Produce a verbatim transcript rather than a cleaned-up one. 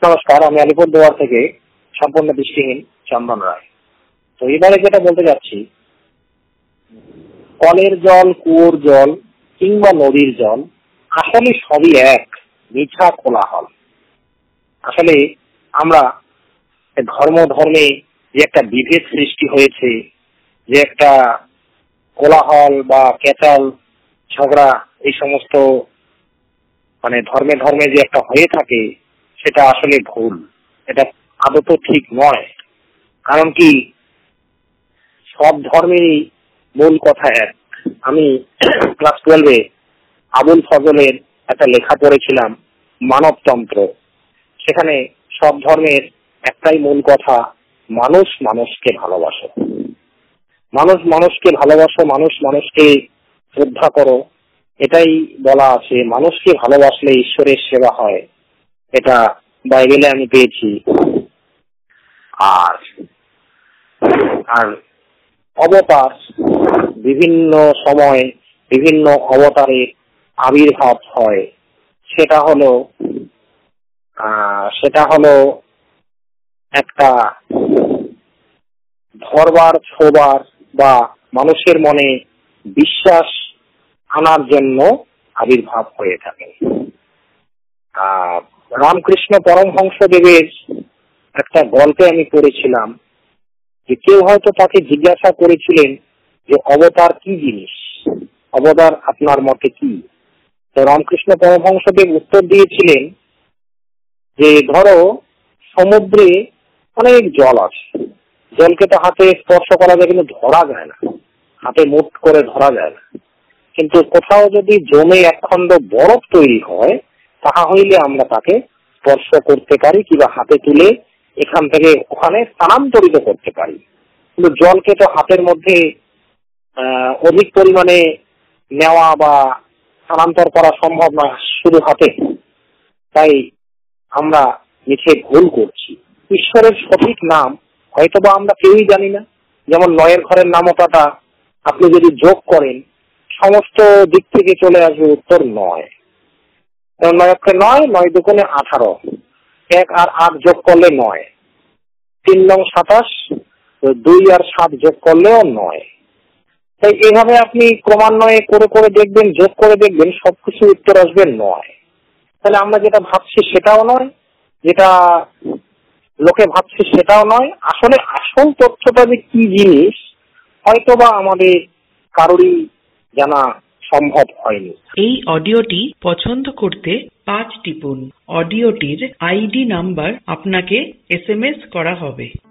নমস্কার, আমি আলিপুরদুয়ার থেকে সম্পূর্ণ দৃষ্টিহীন চন্দন রায়। তো এবারে যেটা বলতে যাচ্ছি, কলের জল, কুয়োর জল কিংবা নদীর জল আসলে সবই এক, মিঠা কোলাহল। আসলে আমরা ধর্ম ধর্মে যে একটা বিভেদ সৃষ্টি হয়েছে, যে একটা কোলাহল বা কেচাল ঝগড়া এই সমস্ত মানে ধর্মে ধর্মে যে একটা হয়ে থাকে, সেটা আসলে ভুল, এটা আদত ঠিক নয়। কারণ কি, সব ধর্মেরই মূল কথা এক। আমি ক্লাস টুয়েলভে আবুল ফজলের একটা লেখা পড়েছিলাম, মানবতন্ত্র। সেখানে সব ধর্মের একটাই মূল কথা, মানুষ মানুষকে ভালোবাসো, মানুষ মানুষকে ভালোবাসো, মানুষ মানুষকে শ্রদ্ধা করো, এটাই বলা আছে। মানুষকে ভালোবাসলে ঈশ্বরের সেবা হয়, এটা বাইবেলে আমি পেয়েছি। আর আর অবতার, বিভিন্ন সময় বিভিন্ন অবতারের আবির্ভাব হয়, সেটা হলো সেটা হলো একটা ধরবার, ছোবার বা মানুষের মনে বিশ্বাস আনার জন্য আবির্ভাব হয়ে থাকে। আহ রামকৃষ্ণ পরমহংসদেবের একটা গল্পে আমি পড়েছিলাম যে কেউ হয়তো তাকে জিজ্ঞাসা করেছিলেন যে অবতার কি জিনিস, অবতার আপনার মতে কি? তো রামকৃষ্ণ পরমহংসদেব উত্তর দিয়েছিলেন যে ধরো সমুদ্রে অনেক জল আছে, জলকে তো হাতে স্পর্শ করা যায় কিন্তু ধরা যায় না, হাতে মুঠ করে ধরা যায় না। কিন্তু কোথাও যদি জমে একখণ্ড বরফ তৈরি হয়, তাহা হইলে আমরা তাকে স্পর্শ করতে পারি কিংবা হাতে তুলে এখান থেকে ওখানে স্থানান্তরিত করতে পারি। কিন্তু জলকে তো হাতের মধ্যে আহ অধিক পরিমাণে নেওয়া বা স্থানান্তর করা সম্ভব না শুধু হাতে। তাই আমরা নিচে ভুল করছি। ঈশ্বরের সঠিক নাম হয়তোবা আমরা কেউই জানি না। যেমন নয়ের ঘরের নামতাটা আপনি যদি যোগ করেন, সমস্ত দিক থেকে চলে আসবে উত্তর নয়। নয়কে নয়, নয় দুগুণে আঠারো, এক আর আট যোগ করলে নয়, তিন নং সাতাশ, দুই আর সাত যোগ করলেও নয়। তাই এভাবে আপনি ক্রমান্বয়ে করে করে দেখবেন, যোগ করে দেখবেন, সবকিছু উত্তর আসবে নয়। তাহলে আমরা যেটা ভাবছি সেটাও নয়, যেটা লোকে ভাবছে সেটাও নয়। আসলে আসল তথ্যটা যে কি জিনিস হয়তোবা আমাদের কারোরই জানা সম্ভব হয়নি। এই অডিওটি পছন্দ করতে পাঁচ টিপুন। অডিওটির আইডি নাম্বার আপনাকে এস এম এস করা হবে।